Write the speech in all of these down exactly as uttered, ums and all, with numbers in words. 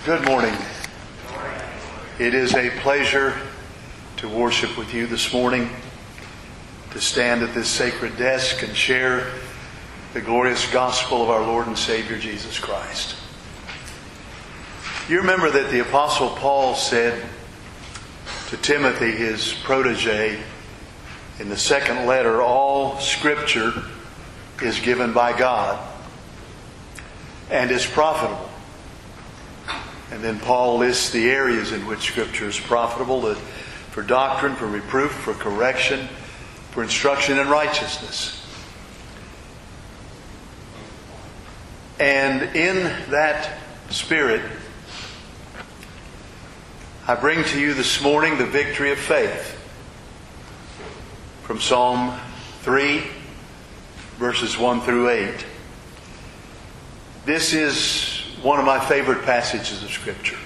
Good morning. It is a pleasure to worship with you this morning, to stand at this sacred desk and share the glorious gospel of our Lord and Savior Jesus Christ. You remember that the Apostle Paul said to Timothy, his protege, in the second letter, all Scripture is given by God and is profitable. And then Paul lists the areas in which Scripture is profitable, that for doctrine, for reproof, for correction, for instruction in righteousness. And in that spirit, I bring to you this morning the victory of faith from Psalm three, verses one through eight. This is one of my favorite passages of Scripture.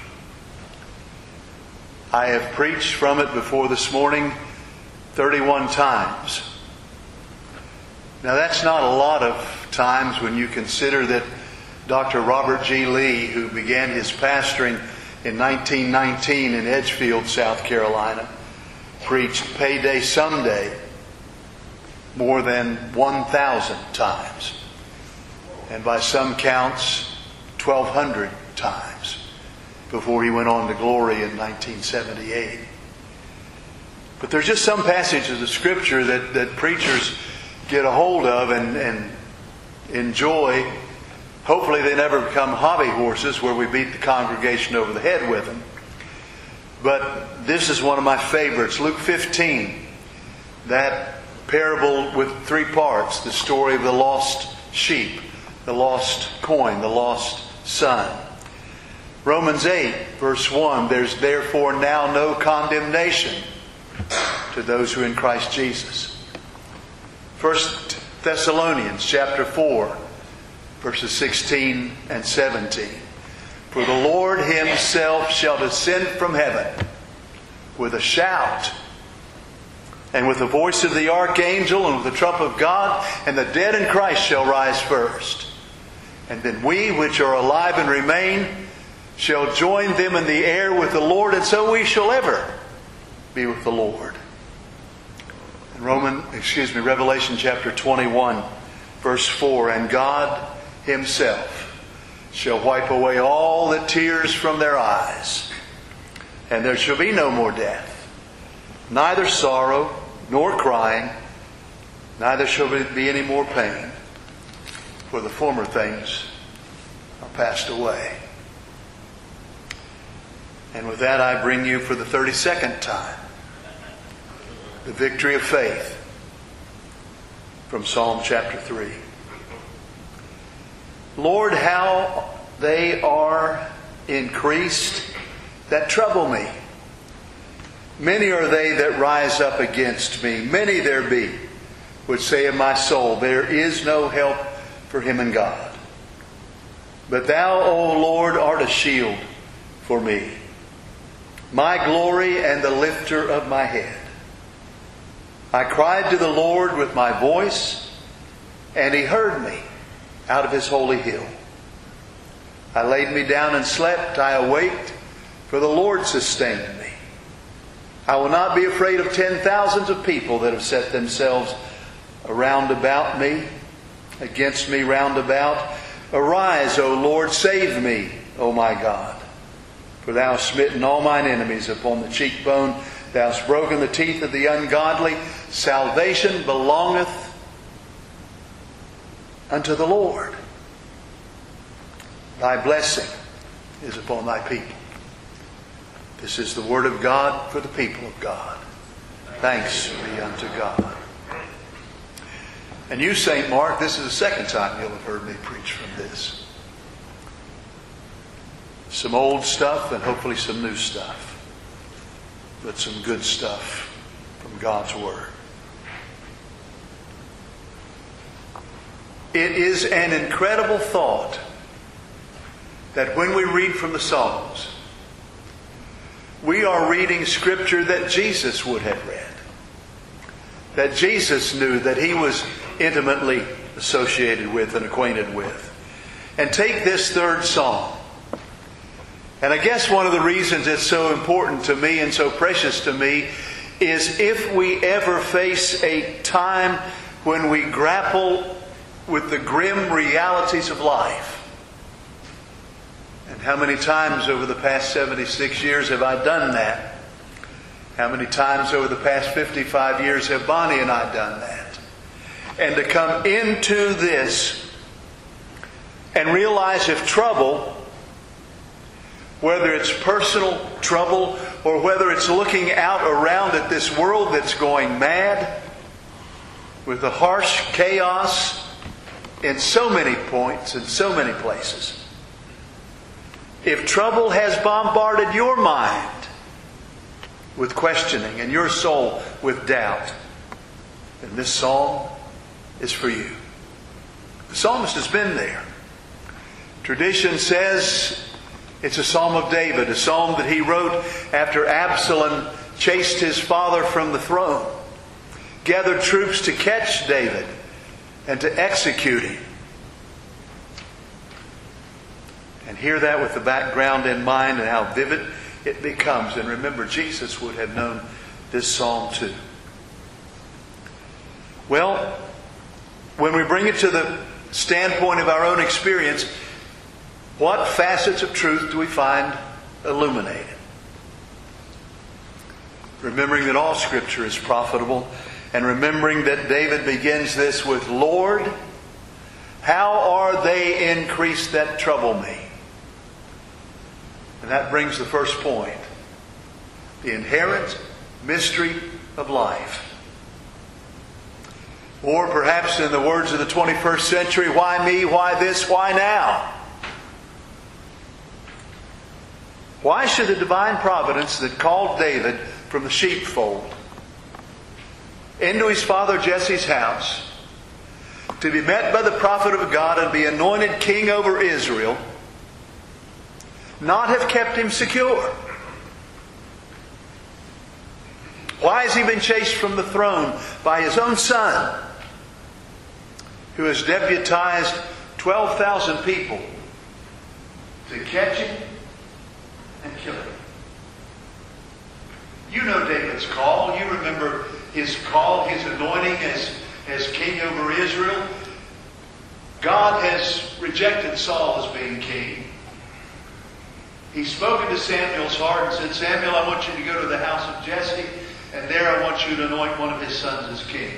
I have preached from it before this morning thirty-one times. Now that's not a lot of times when you consider that Doctor Robert G. Lee, who began his pastoring in nineteen nineteen in Edgefield, South Carolina, preached Payday Someday more than one thousand times. And by some counts, twelve hundred times before he went on to glory in nineteen seventy-eight. But there's just some passages of Scripture that, that preachers get a hold of and, and enjoy. Hopefully they never become hobby horses where we beat the congregation over the head with them. But this is one of my favorites. Luke fifteen, that parable with three parts. The story of the lost sheep, the lost coin, the lost son. Romans eight, verse one, there's therefore now no condemnation to those who are in Christ Jesus. First Thessalonians chapter four, verses sixteen and seventeen. For the Lord Himself shall descend from heaven with a shout, and with the voice of the archangel, and with the trump of God, and the dead in Christ shall rise first. And then we which are alive and remain shall join them in the air with the Lord, and so we shall ever be with the Lord. In Roman, excuse me, Revelation chapter twenty-one, verse four, and God Himself shall wipe away all the tears from their eyes, and there shall be no more death, neither sorrow nor crying, neither shall there be any more pain, for the former things are passed away. And with that I bring you for the thirty-second time the victory of faith from Psalm chapter three. Lord, how they are increased that trouble me. Many are they that rise up against me. Many there be which say of my soul, there is no help for him in God. But Thou, O Lord, art a shield for me, my glory and the lifter of my head. I cried to the Lord with my voice, and He heard me out of His holy hill. I laid me down and slept. I awaked, for the Lord sustained me. I will not be afraid of ten thousands of people that have set themselves around about me, against me round about. Arise, O Lord, save me, O my God. For Thou hast smitten all mine enemies upon the cheekbone. Thou hast broken the teeth of the ungodly. Salvation belongeth unto the Lord. Thy blessing is upon Thy people. This is the word of God for the people of God. Thanks be unto God. And you, Saint Mark, this is the second time you'll have heard me preach from this. Some old stuff and hopefully some new stuff. But some good stuff from God's Word. It is an incredible thought that when we read from the Psalms, we are reading Scripture that Jesus would have read. That Jesus knew, that He was intimately associated with and acquainted with. And take this third Psalm. And I guess one of the reasons it's so important to me and so precious to me is if we ever face a time when we grapple with the grim realities of life. And how many times over the past seventy-six years have I done that? How many times over the past fifty-five years have Bonnie and I done that? And to come into this and realize if trouble, whether it's personal trouble or whether it's looking out around at this world that's going mad with the harsh chaos in so many points, in so many places. If trouble has bombarded your mind with questioning and your soul with doubt, then this psalm is for you. The psalmist has been there. Tradition says it's a psalm of David, a psalm that he wrote after Absalom chased his father from the throne, gathered troops to catch David and to execute him. And hear that with the background in mind and how vivid it becomes. And remember, Jesus would have known this psalm too. Well, when we bring it to the standpoint of our own experience, what facets of truth do we find illuminated? Remembering that all Scripture is profitable, and remembering that David begins this with, Lord, how are they increased that trouble me? And that brings the first point. The inherent mystery of life. Or perhaps in the words of the twenty-first century, why me, why this, why now? Why should the divine providence that called David from the sheepfold into his father Jesse's house to be met by the prophet of God and be anointed king over Israel not have kept him secure? Why has he been chased from the throne by his own son, who has deputized twelve thousand people to catch him and kill him? You know David's call. You remember his call, his anointing as, as king over Israel. God has rejected Saul as being king. He's spoken to Samuel's heart and said, Samuel, I want you to go to the house of Jesse, and there I want you to anoint one of his sons as king.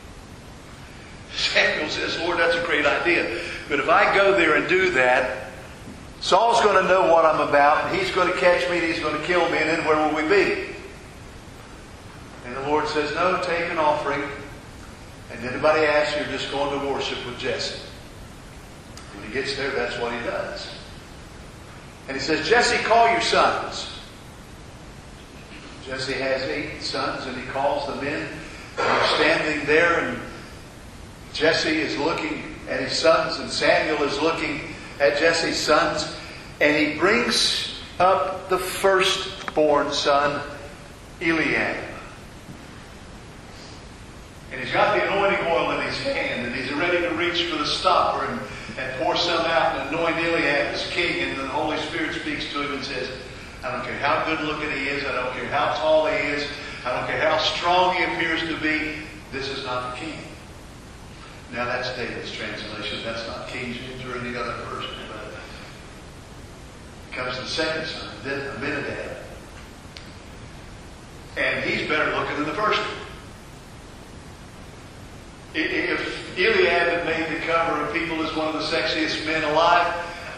Samuel says, Lord, that's a great idea. But if I go there and do that, Saul's going to know what I'm about, and he's going to catch me, and he's going to kill me, and then where will we be? And the Lord says, no, take an offering. And anybody asks, you're just going to worship with Jesse. When he gets there, that's what he does. And he says, Jesse, call your sons. Jesse has eight sons, and he calls them in. And they're standing there, and Jesse is looking at his sons, and Samuel is looking at Jesse's sons. And he brings up the firstborn son, Eliab. And he's got the anointing oil in his hand, and he's ready to reach for the stopper and, and pour some out and anoint Eliab as king. And the Holy Spirit speaks to him and says, I don't care how good looking he is, I don't care how tall he is, I don't care how strong he appears to be, this is not the king. Now that's David's translation. That's not King James or any other version. But comes the second son, then Abinadab. And he's better looking than the first one. If Eliab had made the cover of People as one of the sexiest men alive,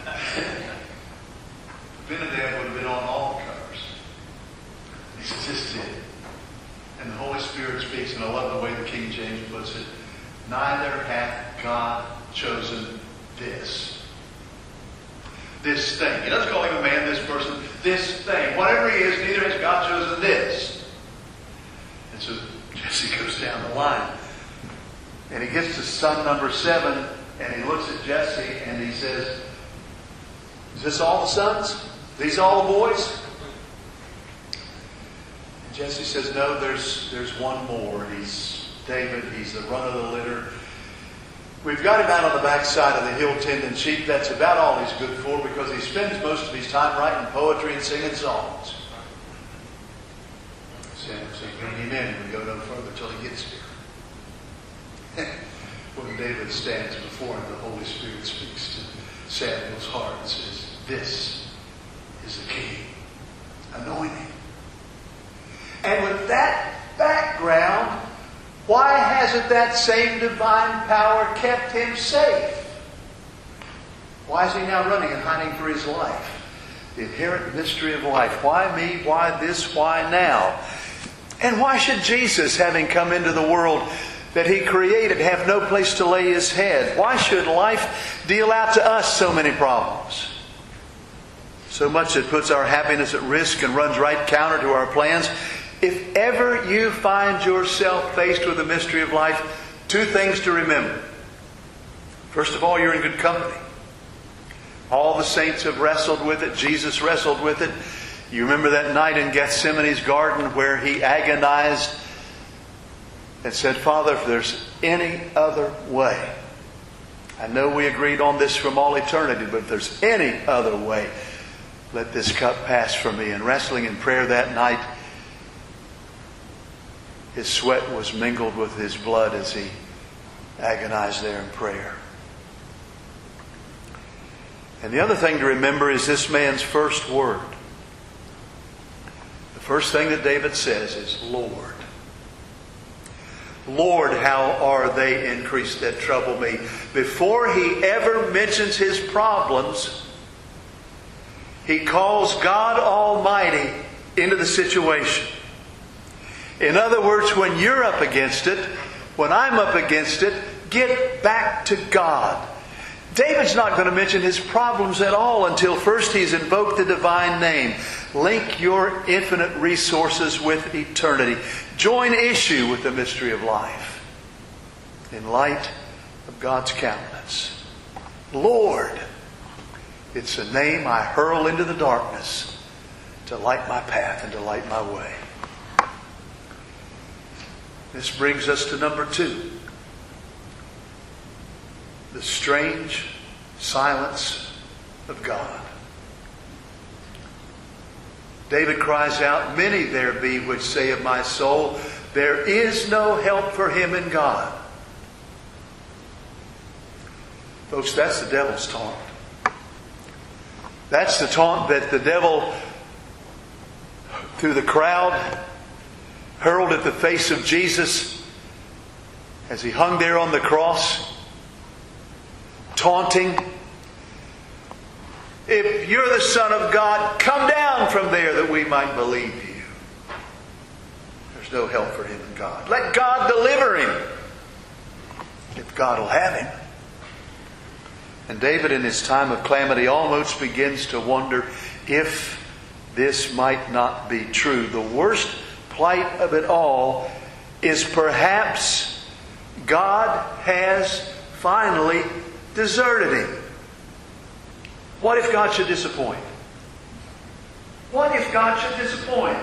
Abinadab would have been on all the covers. He says, this is it. And the Holy Spirit speaks, and I love the way the King James puts it. Neither hath God chosen this. This thing. He doesn't call him a man, this person. This thing. Whatever he is, neither has God chosen this. And so Jesse goes down the line. And he gets to son number seven, and he looks at Jesse, and he says, is this all the sons? These all the boys? And Jesse says, no, there's there's one more. He's David. He's the run of the litter. We've got him out on the backside of the hill tending sheep. That's about all he's good for, because he spends most of his time writing poetry and singing songs. Sam saying, bring him in and we go no further till he gets here. When David stands before him, the Holy Spirit speaks to Samuel's heart and says, this is the king. Anoint him. And with that background, why hasn't that same divine power kept him safe? Why is he now running and hiding for his life? The inherent mystery of life. Why me? Why this? Why now? And why should Jesus, having come into the world that he created, have no place to lay his head? Why should life deal out to us so many problems? So much that puts our happiness at risk and runs right counter to our plans. If ever you find yourself faced with the mystery of life, two things to remember. First of all, you're in good company. All the saints have wrestled with it. Jesus wrestled with it. You remember that night in Gethsemane's garden where he agonized and said, Father, if there's any other way, I know we agreed on this from all eternity, but if there's any other way, let this cup pass from me. And wrestling in prayer that night, his sweat was mingled with his blood as he agonized there in prayer. And the other thing to remember is this man's first word. The first thing that David says is, Lord. Lord, how are they increased that trouble me? Before he ever mentions his problems, he calls God Almighty into the situation. In other words, when you're up against it, when I'm up against it, get back to God. David's not going to mention his problems at all until first he's invoked the divine name. Link your infinite resources with eternity. Join issue with the mystery of life in light of God's countenance. Lord, it's a name I hurl into the darkness to light my path and to light my way. This brings us to number two. The strange silence of God. David cries out, many there be which say of my soul, there is no help for him in God. Folks, that's the devil's taunt. That's the taunt that the devil, through the crowd, hurled at the face of Jesus as he hung there on the cross, taunting, if you're the Son of God, come down from there that we might believe you. There's no help for him in God. Let God deliver him, if God will have him. And David, in his time of calamity, almost begins to wonder if this might not be true. The worst plight of it all is perhaps God has finally deserted him. What if God should disappoint? What if God should disappoint?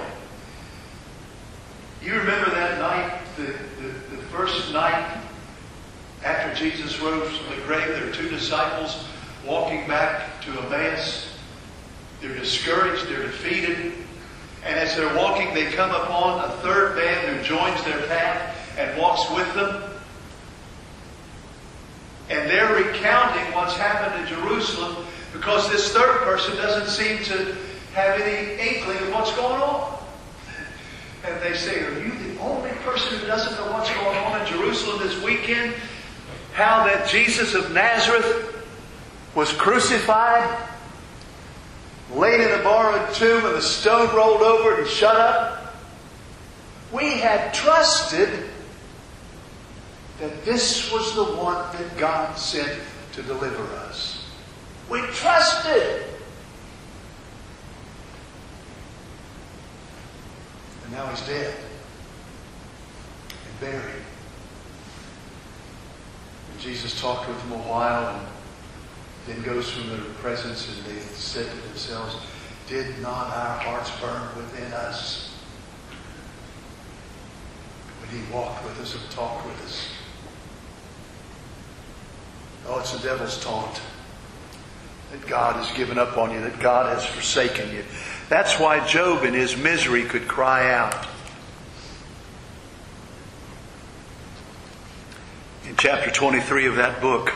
You remember that night, the, the, the first night after Jesus rose from the grave, there were two disciples walking back to Emmaus. They're discouraged, they're defeated. And as they're walking, they come upon a third man who joins their path and walks with them. And they're recounting what's happened in Jerusalem because this third person doesn't seem to have any inkling of what's going on. And they say, are you the only person who doesn't know what's going on in Jerusalem this weekend? How that Jesus of Nazareth was crucified, laid in a borrowed tomb, and the stone rolled over it and shut up? We had trusted that this was the one that God sent to deliver us. We trusted. And now he's dead and buried. And Jesus talked with them a while and then goes from their presence, and they said to themselves, did not our hearts burn within us when he walked with us and talked with us? Oh, it's the devil's taunt. That God has given up on you, that God has forsaken you. That's why Job in his misery could cry out. In chapter twenty-three of that book,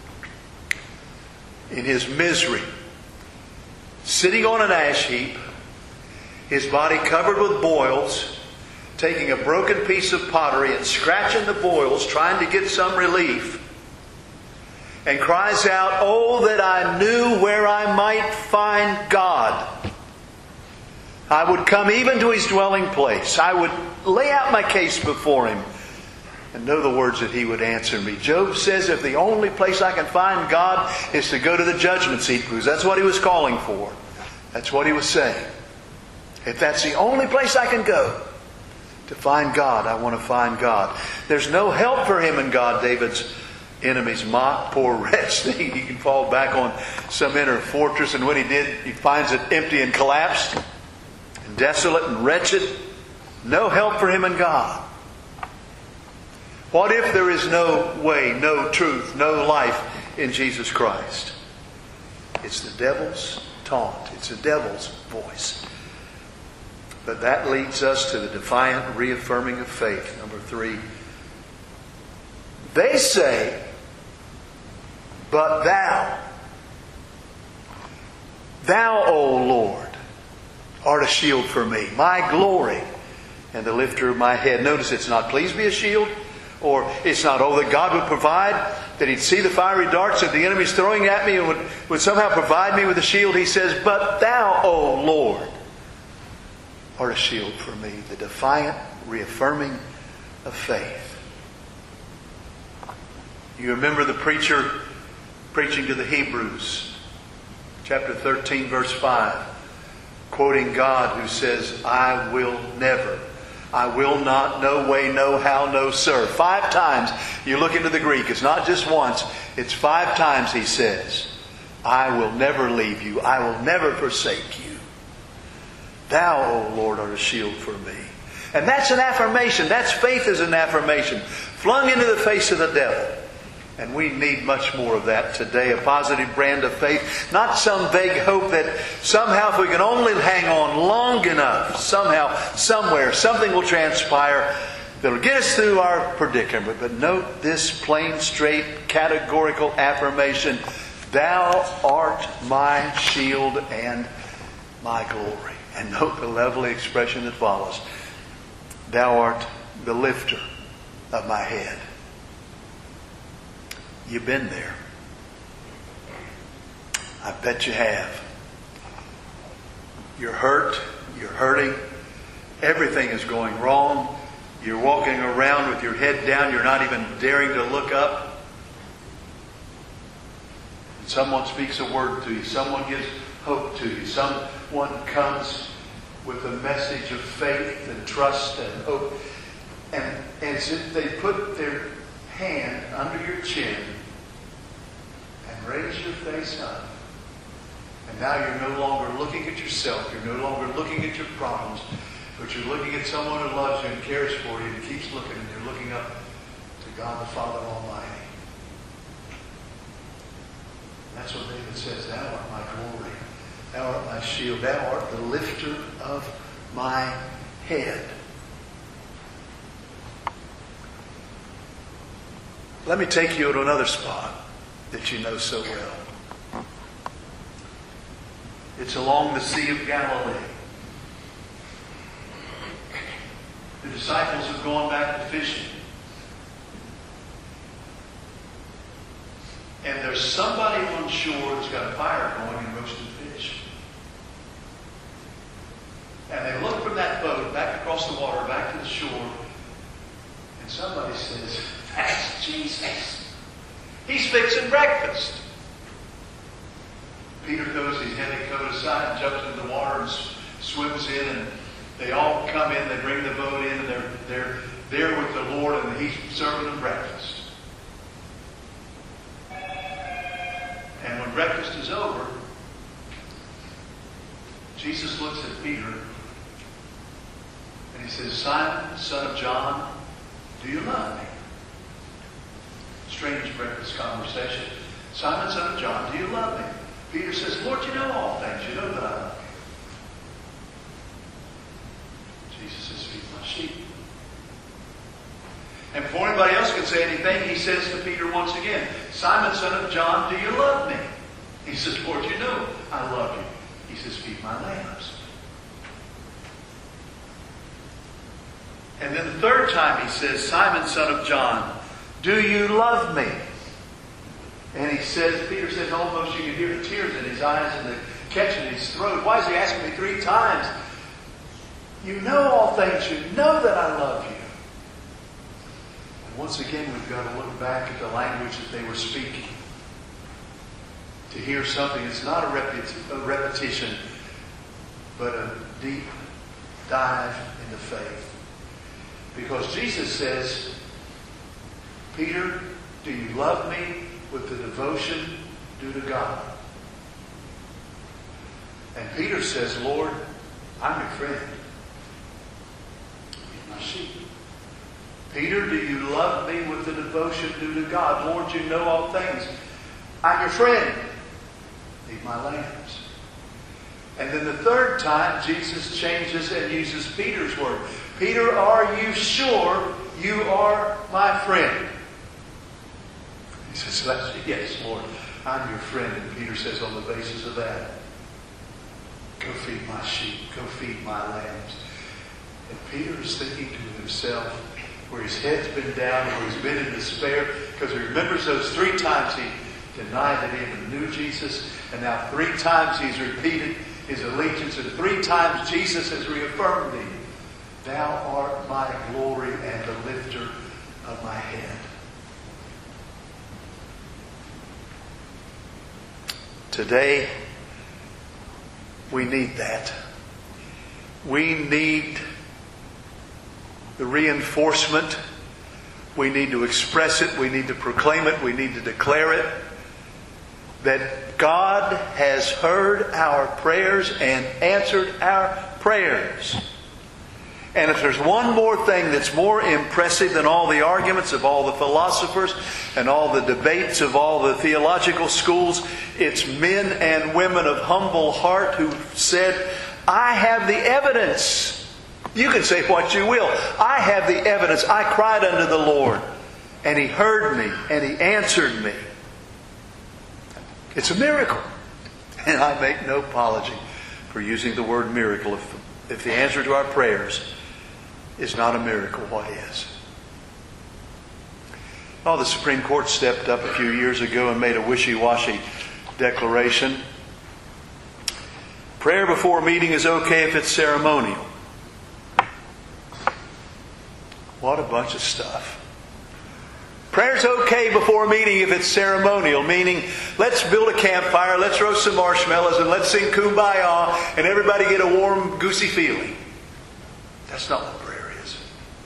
in his misery, sitting on an ash heap, his body covered with boils, taking a broken piece of pottery and scratching the boils, trying to get some relief, and cries out, "Oh, that I knew where I might find God. I would come even to His dwelling place. I would lay out my case before Him and know the words that He would answer me." Job says, if the only place I can find God is to go to the judgment seat, because that's what he was calling for. That's what he was saying. If that's the only place I can go to find God, I want to find God. There's no help for him in God, David's enemies mock. Poor wretch, he can fall back on some inner fortress, and when he did, he finds it empty and collapsed, and desolate and wretched. No help for him in God. What if there is no way, no truth, no life in Jesus Christ? It's the devil's taunt. It's the devil's voice. But that leads us to the defiant reaffirming of faith. Number three. They say, but thou, thou, O Lord, art a shield for me, my glory, and the lifter of my head. Notice it's not, please be a shield. Or it's not, oh, that God would provide, that He'd see the fiery darts that the enemy's throwing at me and would, would somehow provide me with a shield. He says, but thou, O Lord, art a shield for me. The defiant reaffirming of faith. You remember the preacher preaching to the Hebrews, chapter thirteen, verse five, quoting God who says, I will never, I will not, no way, no how, no sir. Five times you look into the Greek. It's not just once. It's five times he says, I will never leave you. I will never forsake you. Thou, O Lord, art a shield for me. And that's an affirmation. That's faith as an affirmation. Flung into the face of the devil. And we need much more of that today. A positive brand of faith. Not some vague hope that somehow if we can only hang on long enough, somehow, somewhere, something will transpire that'll get us through our predicament. But note this plain, straight, categorical affirmation. Thou art my shield and my glory. And note the lovely expression that follows. Thou art the lifter of my head. You've been there. I bet you have. You're hurt. You're hurting. Everything is going wrong. You're walking around with your head down. You're not even daring to look up. And someone speaks a word to you. Someone gives hope to you. Someone comes with a message of faith and trust and hope. And as if they put their hand under your chin and raise your face up. And now you're no longer looking at yourself. You're no longer looking at your problems. But you're looking at someone who loves you and cares for you and keeps looking. And you're looking up to God the Father Almighty. That's what David says. Thou art my glory. Thou art my shield. Thou art the lifter of my head. Let me take you to another spot that you know so well. It's along the Sea of Galilee. The disciples have gone back to fishing. And there's somebody on shore that's got a fire going and roasting fish. And they look from that boat back across the water, back to the shore, and somebody says, that's Jesus. He's fixing breakfast. Peter throws his heavy coat aside and jumps into the water and swims in, and they all come in, they bring the boat in, and they're, they're there with the Lord, and He's serving them breakfast. And when breakfast is over, Jesus looks at Peter and He says, Simon, son of John, do you love me? Strange breakfast conversation. Simon, son of John, do you love me? Peter says, Lord, you know all things. You know that I love you. Jesus says, feed my sheep. And before anybody else can say anything, he says to Peter once again, Simon, son of John, do you love me? He says, Lord, you know I love you. He says, feed my lambs. And then the third time he says, Simon, son of John, do you love me? And he says, Peter says, almost you can hear the tears in his eyes and the catch in his throat. Why is he asking me three times? You know all things. You know that I love you. And once again, we've got to look back at the language that they were speaking. To hear something that's not a, repeti- a repetition, but a deep dive into faith. Because Jesus says, Peter, do you love me with the devotion due to God? And Peter says, Lord, I'm your friend. Feed my sheep. Peter, do you love me with the devotion due to God? Lord, you know all things. I'm your friend. Feed my lambs. And then the third time, Jesus changes and uses Peter's word. Peter, are you sure you are my friend? He says, yes, Lord, I'm your friend. And Peter says, on the basis of that, go feed my sheep. Go feed my lambs. And Peter is thinking to himself, where his head's been down, where he's been in despair, because he remembers those three times he denied that he even knew Jesus. And now three times he's repeated his allegiance. And three times Jesus has reaffirmed thee. Thou art my glory and the lifter of my head. Today, we need that. We need the reinforcement. We need to express it. We need to proclaim it. We need to declare it. That God has heard our prayers and answered our prayers. And if there's one more thing that's more impressive than all the arguments of all the philosophers and all the debates of all the theological schools, it's men and women of humble heart who said, I have the evidence. You can say what you will. I have the evidence. I cried unto the Lord, and He heard me, and He answered me. It's a miracle. And I make no apology for using the word miracle. If, if the answer to our prayers is not a miracle, what is? Oh, the Supreme Court stepped up a few years ago and made a wishy-washy declaration. Prayer before a meeting is okay if it's ceremonial. What a bunch of stuff. Prayer's okay before a meeting if it's ceremonial, meaning let's build a campfire, let's roast some marshmallows, and let's sing Kumbaya, and everybody get a warm, goosey feeling. That's not what prayer is.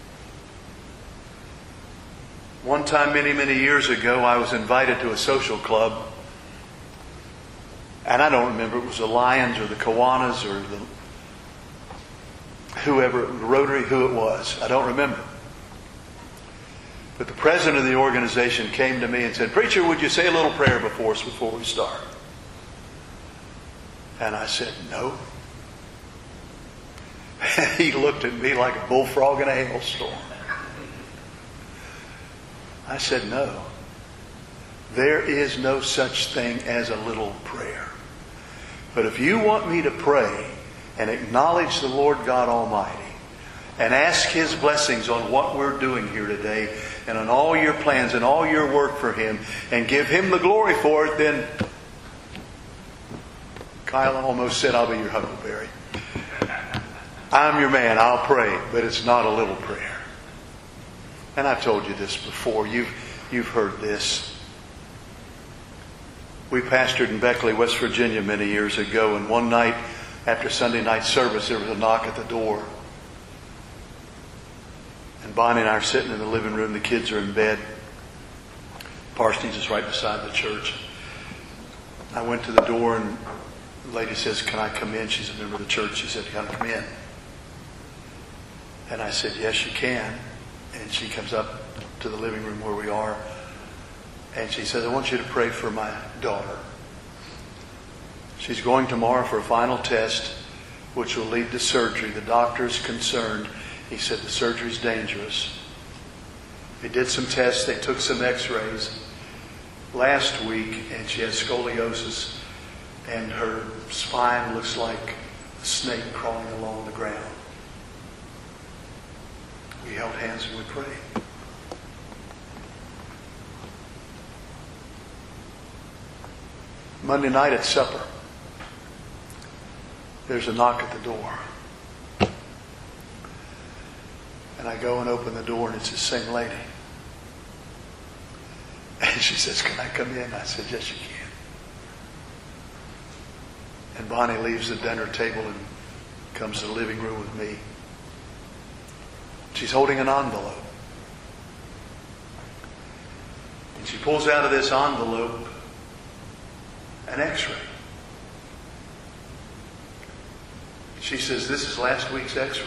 One time, many, many years ago, I was invited to a social club. And I don't remember if it was the Lions or the Kiwanis or the whoever, the Rotary, who it was. I don't remember. But the president of the organization came to me and said, Preacher, would you say a little prayer before us before we start? And I said, no. And he looked at me like a bullfrog in a hailstorm. I said, no. There is no such thing as a little prayer. But if you want me to pray and acknowledge the Lord God Almighty and ask His blessings on what we're doing here today and on all your plans and all your work for Him and give Him the glory for it, then Kyle almost said, I'll be your huckleberry. I'm your man. I'll pray, but it's not a little prayer. And I've told you this before. You've, you've heard this. We pastored in Beckley, West Virginia many years ago, and one night after Sunday night service there was a knock at the door. And Bonnie and I are sitting in the living room. The kids are in bed. Parsons is right beside the church. I went to the door and the lady says, can I come in? She's a member of the church. She said, can I come in? And I said, yes, you can. And she comes up to the living room where we are. And she says, I want you to pray for my daughter. She's going tomorrow for a final test, which will lead to surgery. The doctor is concerned. He said the surgery is dangerous. They did some tests. They took some x-rays last week, and she has scoliosis, and her spine looks like a snake crawling along the ground. We held hands and we prayed. Monday night at supper, there's a knock at the door. And I go and open the door, and it's the same lady. And she says, can I come in? I said, yes, you can. And Bonnie leaves the dinner table and comes to the living room with me. She's holding an envelope. And she pulls out of this envelope an x-ray. She says, this is last week's x-ray.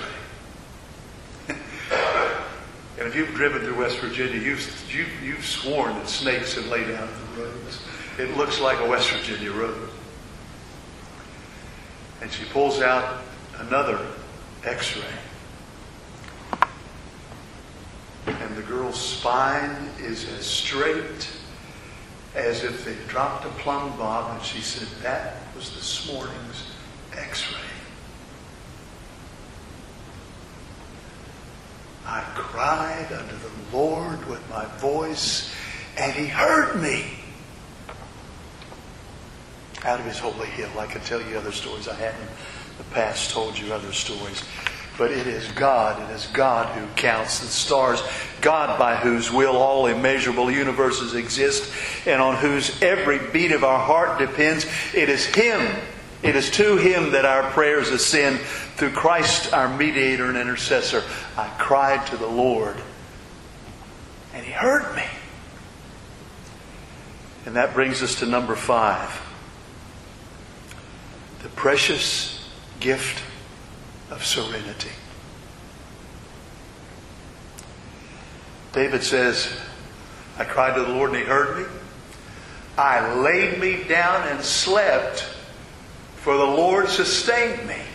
And if you've driven through West Virginia, you've, you've, you've sworn that snakes have laid down the roads. It looks like a West Virginia road. And she pulls out another x-ray. And the girl's spine is as straight as if they dropped a plumb bob. And she said, that was this morning's x-ray. I cried unto the Lord with my voice, and He heard me. Out of His holy hill. I could tell you other stories. I had in the past told you other stories. But it is God. It is God who counts the stars. God by whose will all immeasurable universes exist, and on whose every beat of our heart depends. It is Him. It is to Him that our prayers ascend. Through Christ, our mediator and intercessor, I cried to the Lord, and He heard me. And that brings us to number five. The precious gift of serenity. David says, I cried to the Lord and He heard me. I laid me down and slept, for the Lord sustained me.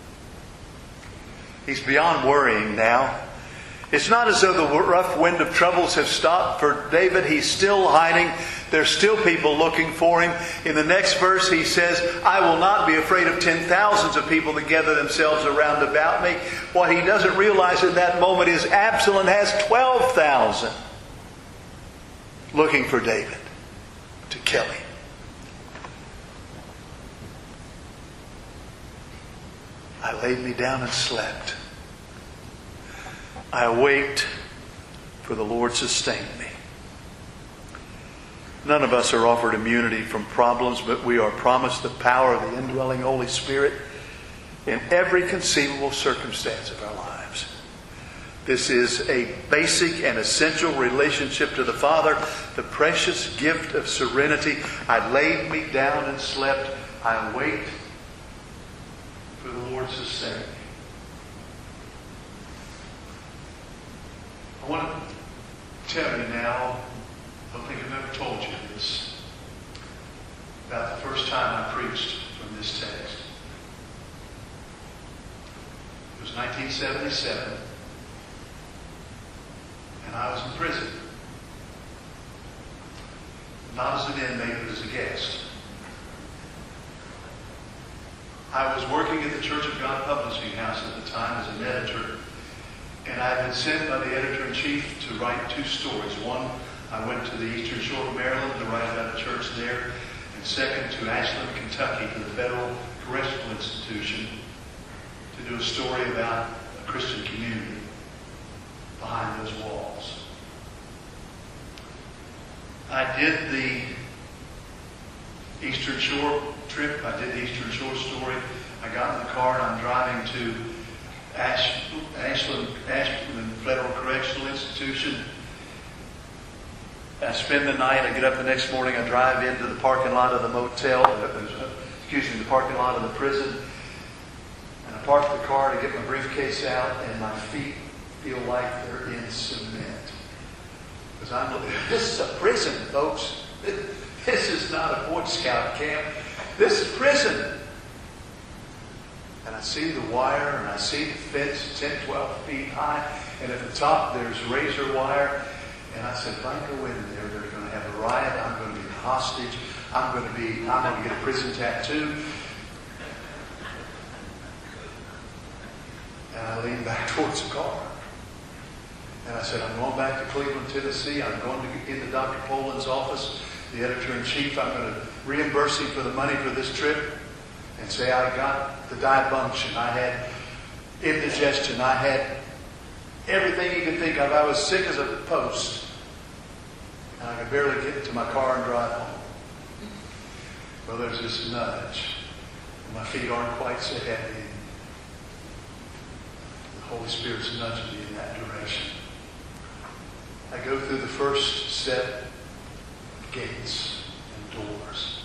He's beyond worrying now. It's not as though the rough wind of troubles have stopped for David. He's still hiding. There's still people looking for him. In the next verse he says, I will not be afraid of ten thousands of people that gather themselves around about me. What he doesn't realize in that moment is Absalom has twelve thousand looking for David to kill him. I laid me down and slept. I awaked, for the Lord sustained me. None of us are offered immunity from problems, but we are promised the power of the indwelling Holy Spirit in every conceivable circumstance of our lives. This is a basic and essential relationship to the Father, the precious gift of serenity. I laid me down and slept. I awaked, for the Lord sustained me. I want to tell you now, I don't think I've ever told you this, about the first time I preached from this text. It was nineteen seventy-seven, and I was in prison. Not as an inmate, but as a guest. I was working at the Church of God Publishing House at the time as an editor, and I had been sent by the editor-in-chief to write two stories. One, I went to the Eastern Shore of Maryland to write about a church there, and second, to Ashland, Kentucky, to the Federal Correctional Institution, to do a story about a Christian community behind those walls. I did the Eastern Shore trip. I did the Eastern Shore story. I got in the car and I'm driving to Ash, Ashland, Ashland Federal Correctional Institution. I spend the night. I get up the next morning. I drive into the parking lot of the motel, excuse me, the parking lot of the prison. And I park the car to get my briefcase out, and my feet feel like they're in cement. Because I'm this is a prison, folks. This is not a Boy Scout camp. This is prison. And I see the wire, and I see the fence ten, twelve feet high, and at the top there's razor wire. And I said, if I go in there, they're going to have a riot. I'm going to be hostage. I'm going to be, I'm going to get a prison tattoo. And I leaned back towards the car. And I said, I'm going back to Cleveland, Tennessee. I'm going to get into Doctor Poland's office, the editor-in-chief. I'm going to reimburse him for the money for this trip and say I got the diet function. I had indigestion. I had everything you could think of. I was sick as a post. And I could barely get into my car and drive home. Well, there's this nudge. My feet aren't quite so heavy. The Holy Spirit's nudging me in that direction. I go through the first set of gates and doors.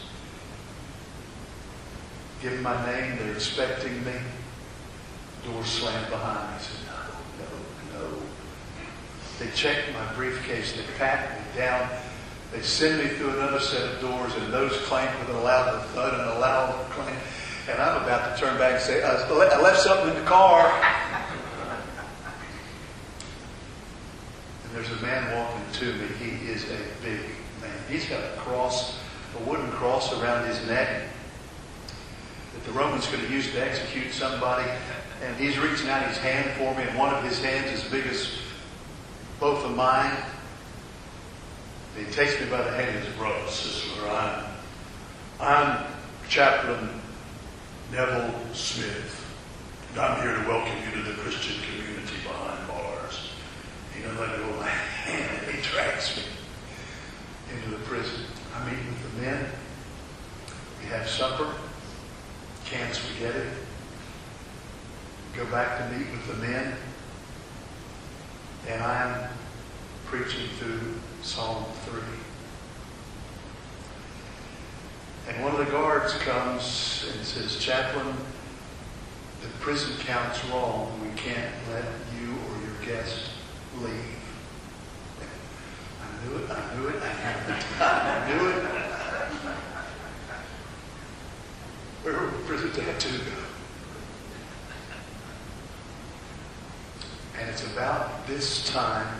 Give them my name. They're expecting me. Doors slammed behind me. I said, no, no, no. They check my briefcase. They pat me down. They send me through another set of doors, and those clank with a loud thud and a loud clank. And I'm about to turn back and say, I left something in the car. And there's a man walking to me. He is a big man. He's got a cross, a wooden cross around his neck that the Romans could have used to execute somebody. And he's reaching out his hand for me, and one of his hands is as big as both of mine. He takes me by the hand and says, Brother Sisler, I'm, I'm Chaplain Neville Smith, and I'm here to welcome you to the Christian community behind bars. You know, let go of my hand, and he drags me into the prison. I meet with the men. We have supper, canned spaghetti. Go back to meet with the men. And I'm preaching through Psalm three. And one of the guards comes and says, Chaplain, the prison count's wrong. We can't let you or your guest leave. I knew it, I knew it, I knew it. I knew it. Where would the prison tattoo go? And it's about this time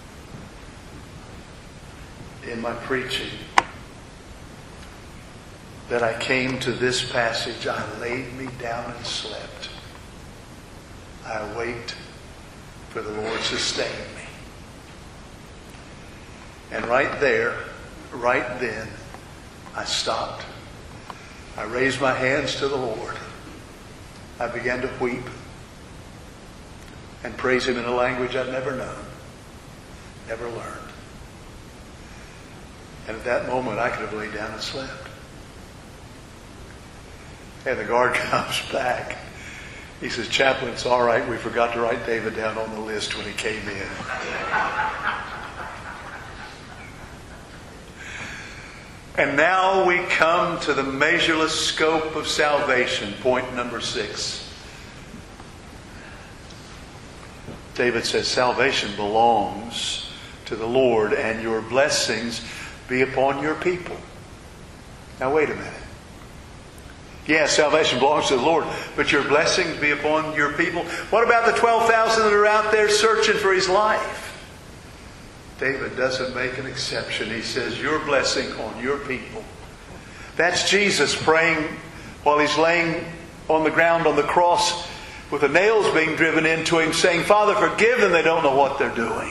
in my preaching that I came to this passage. I laid me down and slept. I awaked, for the Lord sustained me. And right there, right then, I stopped. I raised my hands to the Lord. I began to weep and praise Him in a language I'd never known, never learned. And at that moment, I could have laid down and slept. And the guard comes back. He says, Chaplain, it's all right. We forgot to write David down on the list when he came in. And now we come to the measureless scope of salvation, point number six. David says, salvation belongs to the Lord, and your blessings be upon your people. Now wait a minute. Yes, salvation belongs to the Lord, but your blessings be upon your people. What about the twelve thousand that are out there searching for His life? David doesn't make an exception. He says, your blessing on your people. That's Jesus praying while He's laying on the ground on the cross with the nails being driven into Him, saying, Father, forgive them. They don't know what they're doing.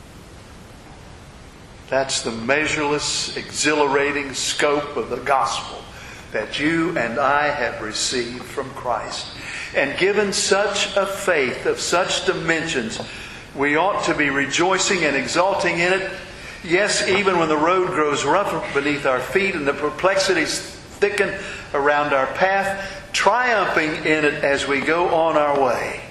That's the measureless, exhilarating scope of the gospel that you and I have received from Christ. And given such a faith of such dimensions, we ought to be rejoicing and exulting in it. Yes, even when the road grows rough beneath our feet and the perplexities thicken around our path, triumphing in it as we go on our way.